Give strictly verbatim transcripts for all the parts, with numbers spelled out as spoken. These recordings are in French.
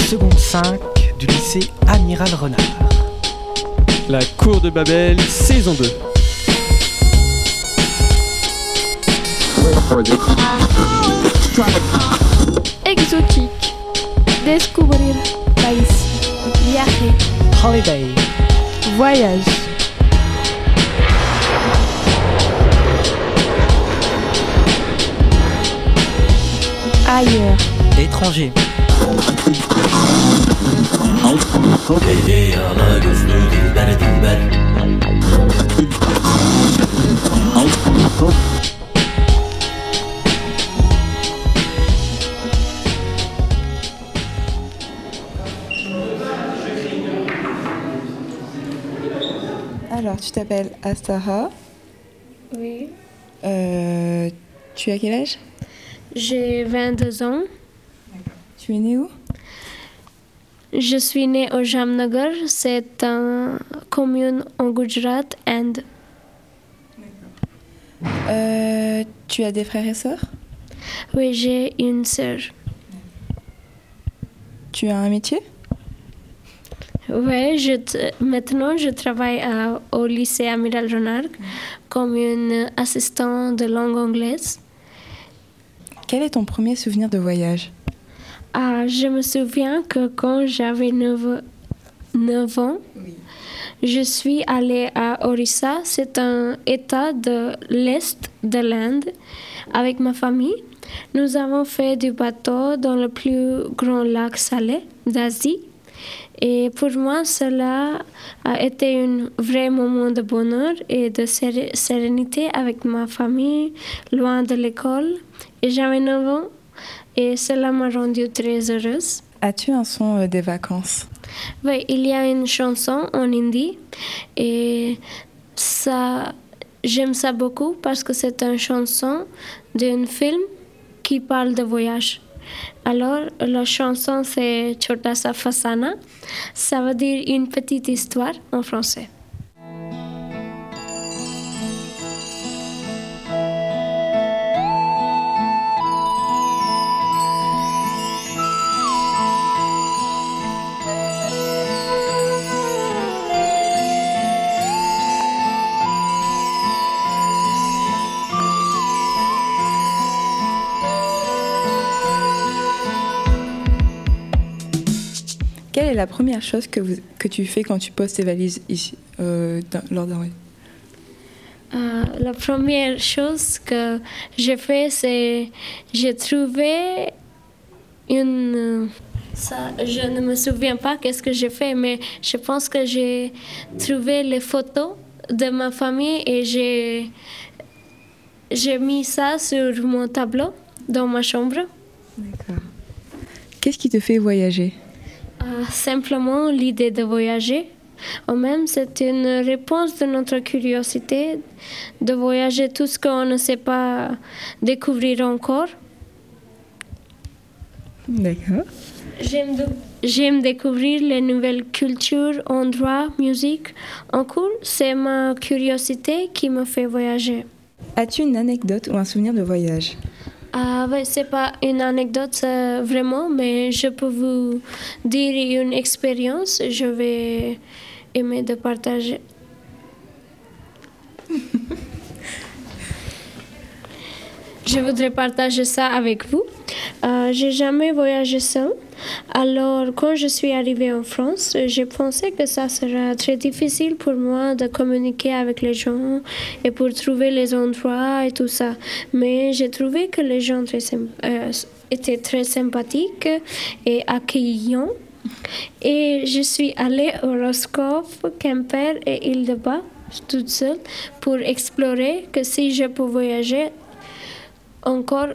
seconde cinq du lycée Amiral Renard. La cour de Babel, saison deux. Exotique. Descubrir país. Viaje. Holiday. Voyage. Ailleurs. Étranger. Alors, tu t'appelles Astara. Oui. Euh, tu as quel âge? J'ai vingt-deux ans. Tu es née où? Je suis née au Jamnagar. C'est une commune en Gujarat, Inde. Euh, tu as des frères et sœurs? Oui, j'ai une sœur. Tu as un métier? Oui, je t- maintenant je travaille à- au lycée Amiral Renard comme une assistante de langue anglaise. Quel est ton premier souvenir de voyage? Ah, je me souviens que quand j'avais neuf ans, je suis allée à Orissa, c'est un état de l'est de l'Inde, avec ma famille. Nous avons fait du bateau dans le plus grand lac salé d'Asie. Et pour moi, cela a été un vrai moment de bonheur et de sé- sérénité avec ma famille, loin de l'école. Et j'avais neuf ans et cela m'a rendue très heureuse. As-tu un son euh, des vacances? Oui, il y a une chanson en hindi et ça, j'aime ça beaucoup parce que c'est une chanson d'un film qui parle de voyage. Alors, la chanson c'est Chota Sa Fasana. Ça veut dire une petite histoire en français. Quelle est la première chose que, vous, que tu fais quand tu poses tes valises ici, euh, dans- lors d'un voyage? Euh, la première chose que j'ai fait, c'est j'ai trouvé une... Ça, je ne me souviens pas qu'est-ce que j'ai fait, mais je pense que j'ai trouvé les photos de ma famille et j'ai, j'ai mis ça sur mon tableau dans ma chambre. D'accord. Qu'est-ce qui te fait voyager? Euh, simplement l'idée de voyager. Ou même, c'est une réponse de notre curiosité de voyager tout ce qu'on ne sait pas découvrir encore. D'accord. J'aime, de- j'aime découvrir les nouvelles cultures, endroits, musique. En cours, c'est ma curiosité qui me fait voyager. As-tu une anecdote ou un souvenir de voyage? Ah, ouais, c'est pas une anecdote euh, vraiment, mais je peux vous dire une expérience. Je vais aimer de partager. Je voudrais partager ça avec vous. Euh, j'ai jamais voyagé seule. Alors, quand je suis arrivée en France, j'ai pensé que ça sera très difficile pour moi de communiquer avec les gens et pour trouver les endroits et tout ça. Mais j'ai trouvé que les gens très symp- euh, étaient très sympathiques et accueillants. Et je suis allée au Roscoff, Quimper et Île-de-Bas, toute seule, pour explorer que si je peux voyager encore.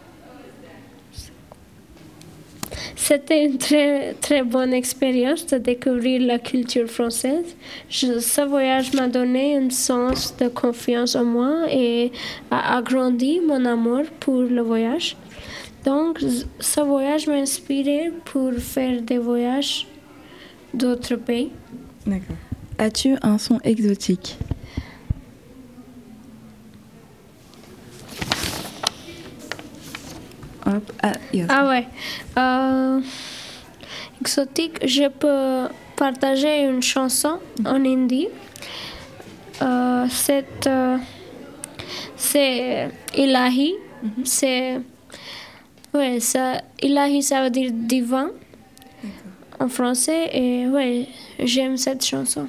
C'était une très, très bonne expérience de découvrir la culture française. Je- ce voyage m'a donné un sens de confiance en moi et a agrandi mon amour pour le voyage. Donc, z- ce voyage m'a inspiré pour faire des voyages d'autres pays. D'accord. As-tu un son exotique? Hop. Ah, yes. Ah ouais. Euh, exotique, je peux partager une chanson en hindi. Euh, c'est, euh, c'est Ilahi. Mm-hmm. C'est, ouais, ça, Ilahi, ça veut dire divin en français. Et ouais, j'aime cette chanson.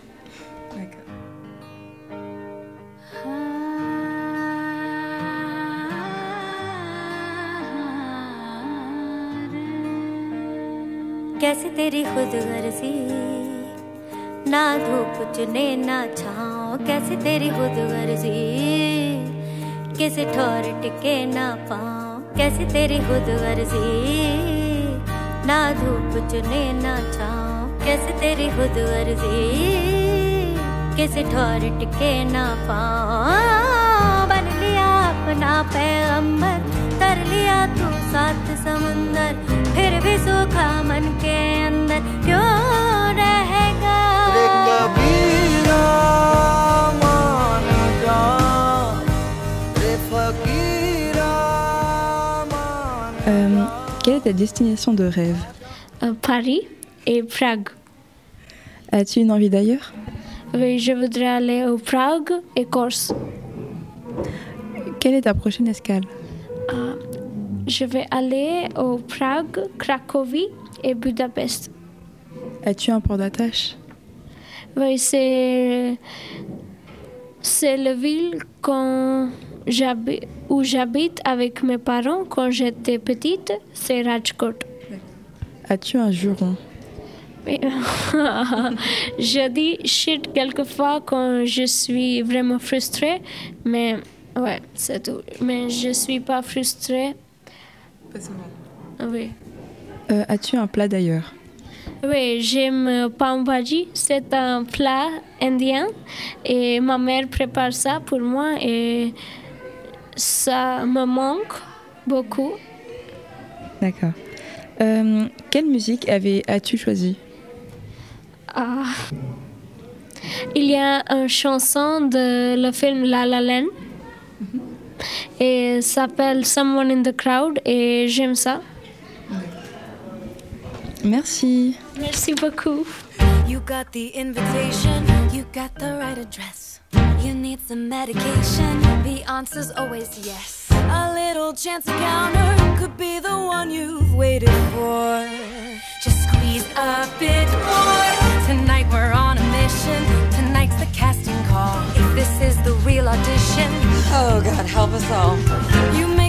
कैसे तेरी खुद गर्जी ना धूप चुने ना छाँव कैसे तेरी खुद गर्जी किसी ठोर टिके ना पाँव कैसे तेरी खुद गर्जी ना धूप चुने ना छाँव कैसे तेरी खुद गर्जी किसी ठोर टिके ना पाँव बन लिया अपना पैगंबर तर लिया तू सात समंदर फिर भी सूखा मन के अंदर क्यों रहेगा रे कबीरा मान जा रे फकीरा मान जा Quelle est ta destination de rêve? euh, Paris et Prague. As-tu une envie d'ailleurs? Oui, je voudrais aller au Prague et Corse. Quelle est ta prochaine escale? euh, Je vais aller au Prague, Cracovie et Budapest. As-tu un port d'attache? Oui, c'est, c'est la ville quand j'habite, où j'habite avec mes parents quand j'étais petite, c'est Rajkot. As-tu un juron? Je dis shit quelquefois quand je suis vraiment frustrée, mais ouais, c'est tout. Mais je suis pas frustrée. Pas souvent. Oui. Euh, as-tu un plat d'ailleurs? Oui, j'aime pav bhaji. C'est un plat indien et ma mère prépare ça pour moi et ça me manque beaucoup. D'accord. Euh, quelle musique avais, as-tu choisi? Ah. Il y a une chanson de le film La La Land mm-hmm. et ça s'appelle Someone in the Crowd et j'aime ça. Merci. Merci beaucoup. You got the invitation, you got the right address. You need some medication, the answer's always yes. A little chance encounter could be the one you've waited for. Just squeeze a bit more. Tonight we're on a mission, tonight's the casting call. If this is the real audition, oh God, help us all. You may